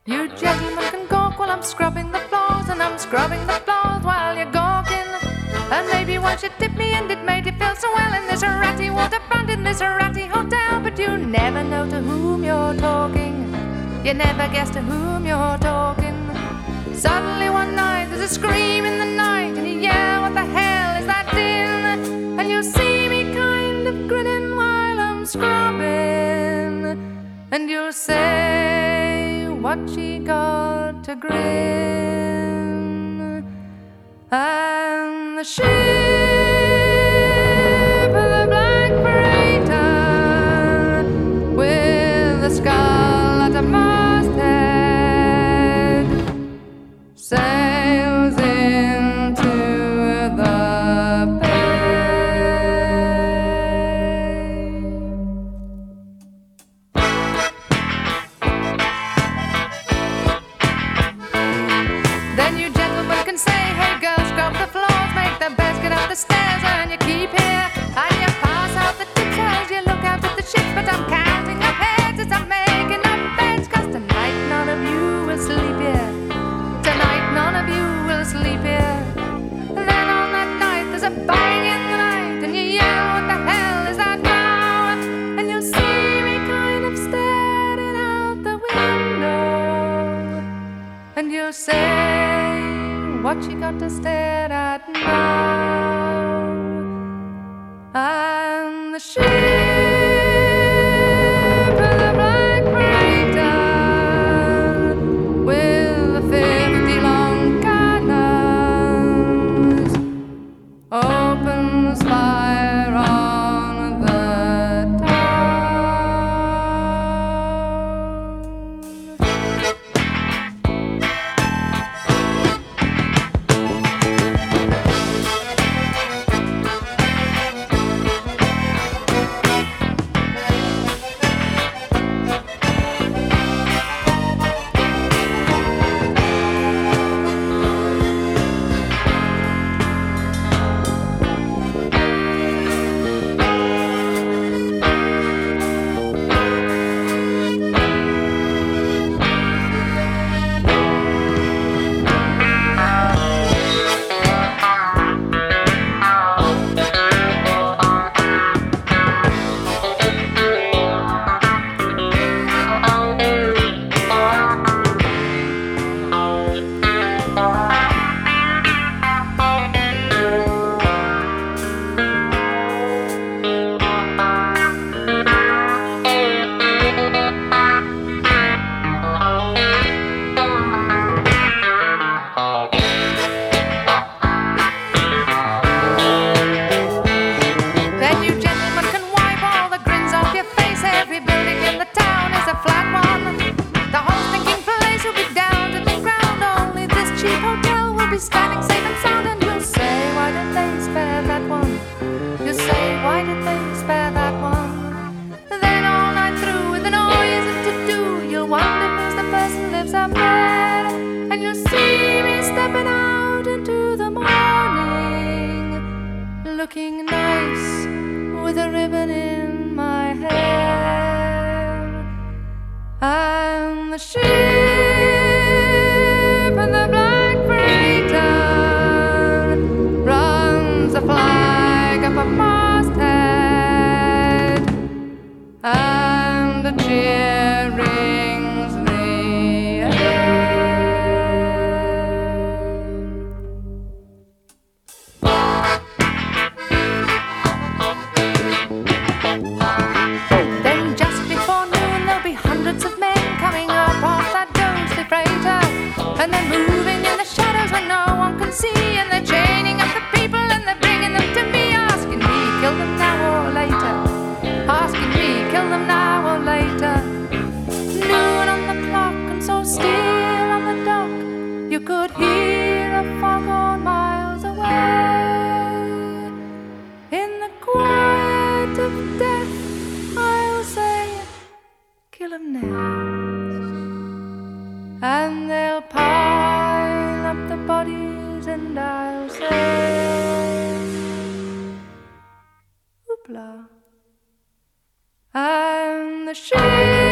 You gentlemen can gawk while I'm scrubbing the floors, and I'm scrubbing the floors while you're gawking. And maybe once you tipped me and it made you feel so well in this ratty waterfront, in this ratty hotel. But you never know to whom you're talking. You never guess to whom you're talking. Suddenly one night there's a scream in the night, and you yell, what the hell is that din? And you see me kind of grinning while I'm scrubbing, and you'll say, what she got to grin? And the ship, the black freighter, with the skull at the masthead, sails into the bay. Then you gentlemen can say, hey girls, scrub the floors, make the beds, get up the stairs, and you keep here, and you pass out the tips as you look out at the ship. But I'm counting up heads as I'm making up beds, 'cause tonight none of you will sleep here. Tonight none of you will sleep here. Then on that night there's a bang in the night, and you yell, what the hell is that now? And you see me kind of staring out the window, and you say, what you got to stare at now? And the ship, the black freighter, with the 50 long cannons, opens fire on the town. Standing safe and sound, and you'll say, why did they spare that one? You'll say, why did they spare that one? Then all night through, with no reason to do, you'll wonder who's the person who lives up there. And you'll see me stepping out into the morning, looking nice with a ribbon in my hair. And the ship and the black freighter runs a flag up a masthead, and a cheer rings the air. Then just before noon there'll be hundreds of men coming up off that ghostly freighter, and they're moving in the shadows where no one can see, and they're chaining up the people and they're bringing them to me, asking me, kill them now or later, asking me, kill them now or later. Noon on the clock and so still on the dock, you could hear a foghorn miles away. In the quiet of death I'll say, kill them now, and they'll pile up the bodies, and I'll say, hoopla. And the ship